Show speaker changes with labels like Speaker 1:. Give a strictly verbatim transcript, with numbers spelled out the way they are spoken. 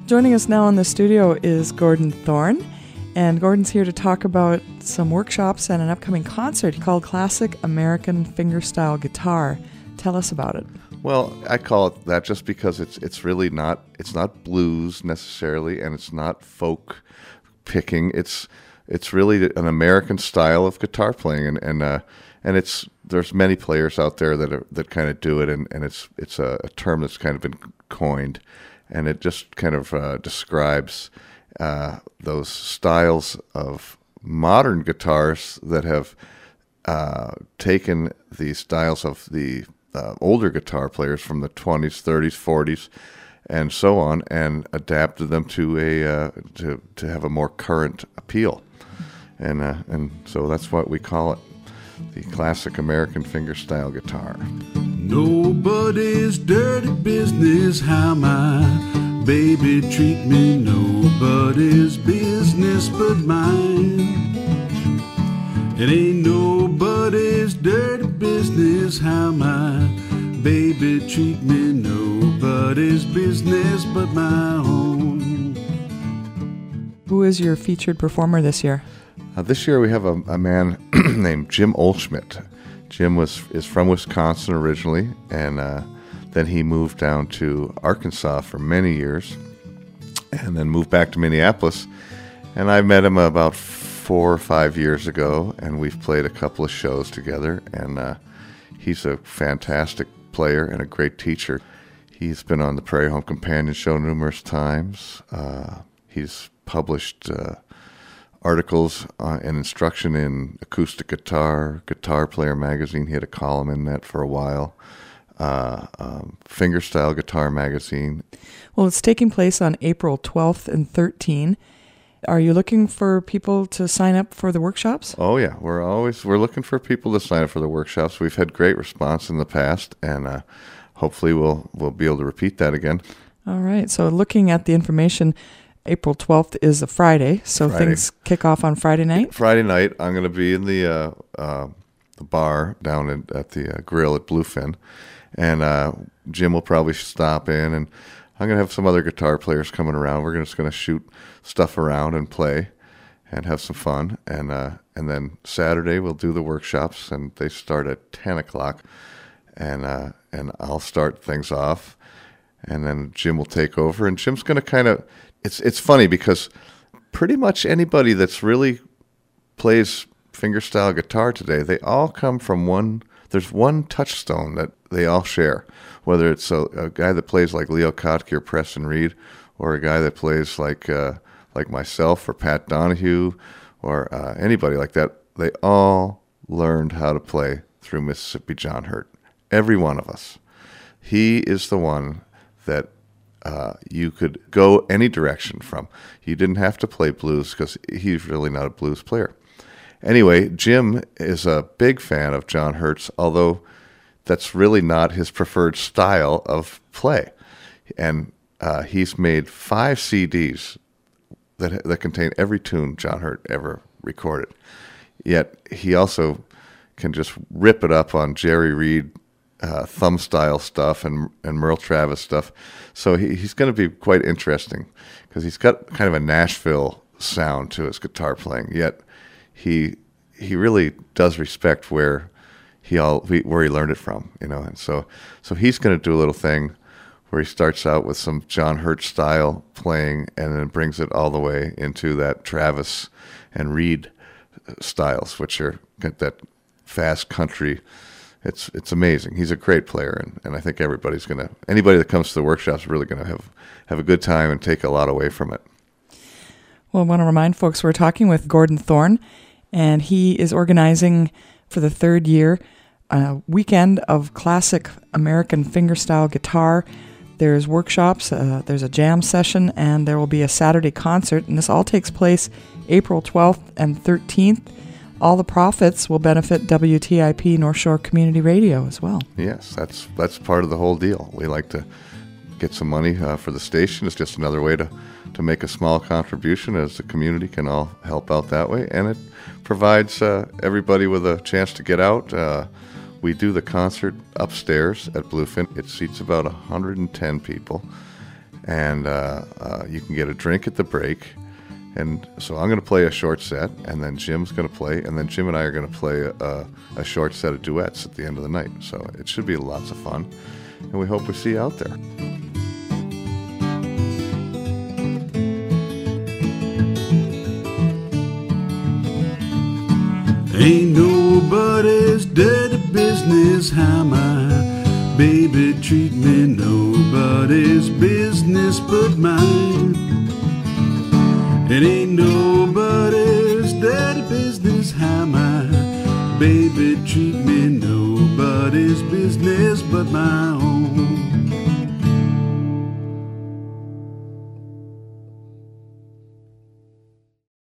Speaker 1: Joining us now in the studio is Gordon Thorne, and Gordon's here to talk about some workshops and an upcoming concert called Classic American Fingerstyle Guitar. Tell us about it.
Speaker 2: Well, I call it that just because it's it's really not it's not blues necessarily, and it's not folk picking. It's it's really an American style of guitar playing, and and uh, and it's there's many players out there that are, that kind of do it, and, and it's it's a, a term that's kind of been coined, and it just kind of uh, describes uh, those styles of modern guitars that have uh, taken the styles of the Uh, older guitar players from the twenties, thirties, forties, and so on, and adapted them to a uh, to to have a more current appeal, and uh, and so that's what we call it, the classic American fingerstyle guitar.
Speaker 3: Nobody's dirty business how my baby treat me. Nobody's business but mine. It ain't nobody's dirty business how my baby treat me. Nobody's business but my own.
Speaker 1: Who is your featured performer this year?
Speaker 2: Uh, this year we have a, a man named Jim Olschmidt. Jim was is from Wisconsin originally, and uh, then he moved down to Arkansas for many years, and then moved back to Minneapolis. And I met him about four or five years ago, and we've played a couple of shows together, and uh, he's a fantastic player and a great teacher. He's been on the Prairie Home Companion Show numerous times. Uh, he's published uh, articles uh, and instruction in acoustic guitar, Guitar Player magazine. He had a column in that for a while. Uh, um, Fingerstyle Guitar magazine.
Speaker 1: Well, it's taking place on April twelfth and thirteenth. Are you looking for people to sign up for the workshops?
Speaker 2: Oh yeah, we're always we're looking for people to sign up for the workshops. We've had great response in the past, and uh, hopefully we'll we'll be able to repeat that again.
Speaker 1: All right. So looking at the information, April twelfth is a Friday, so
Speaker 2: Friday.
Speaker 1: Things kick off on Friday night.
Speaker 2: Friday night, I'm going to be in the uh, uh, the bar down at, at the uh, grill at Bluefin, and uh, Jim will probably stop in, and I'm going to have some other guitar players coming around. We're just going to shoot stuff around and play and have some fun. And uh, and then Saturday we'll do the workshops, and they start at ten o'clock. And uh, and I'll start things off, and then Jim will take over. And Jim's going to kind of, it's it's funny because pretty much anybody that's really plays fingerstyle guitar today, they all come from one, there's one touchstone that they all share. Whether it's a, a guy that plays like Leo Kottke or Preston Reed, or a guy that plays like uh, like myself or Pat Donahue, or uh, anybody like that, they all learned how to play through Mississippi John Hurt. Every one of us. He is the one that uh, you could go any direction from. You didn't have to play blues because he's really not a blues player. Anyway, Jim is a big fan of John Hurt's, although that's really not his preferred style of play. And uh, he's made five C Ds that that contain every tune John Hurt ever recorded. Yet he also can just rip it up on Jerry Reed uh, thumb style stuff and and Merle Travis stuff. So he, he's going to be quite interesting because he's got kind of a Nashville sound to his guitar playing. Yet he he really does respect where he all where he learned it from, you know. And so so he's going to do a little thing where he starts out with some John Hurt style playing and then brings it all the way into that Travis and Reed styles, which are that fast country. It's it's amazing. He's a great player, and, and I think everybody's gonna anybody that comes to the workshop is really gonna have have a good time and take a lot away from it.
Speaker 1: Well, I want to remind folks we're talking with Gordon Thorne, and he is organizing for the third year a weekend of classic American fingerstyle guitar. There's workshops, uh, there's a jam session, and there will be a Saturday concert, and this all takes place April twelfth and thirteenth. All the profits will benefit W T I P North Shore Community Radio as well.
Speaker 2: Yes, that's that's part of the whole deal. We like to get some money uh, for the station. It's just another way to, to make a small contribution, as the community can all help out that way. And it provides uh, everybody with a chance to get out. Uh, we do the concert upstairs at Bluefin. It seats about one hundred ten people. and uh, uh, you can get a drink at the break. And so I'm going to play a short set, and then Jim's going to play, and then Jim and I are going to play a, a short set of duets at the end of the night. So it should be lots of fun, and we hope we see you out there.
Speaker 3: Ain't nobody's dirty business how my baby treat me. Nobody's business but mine. It ain't nobody's dirty business how my baby treat me. Nobody's business but my own.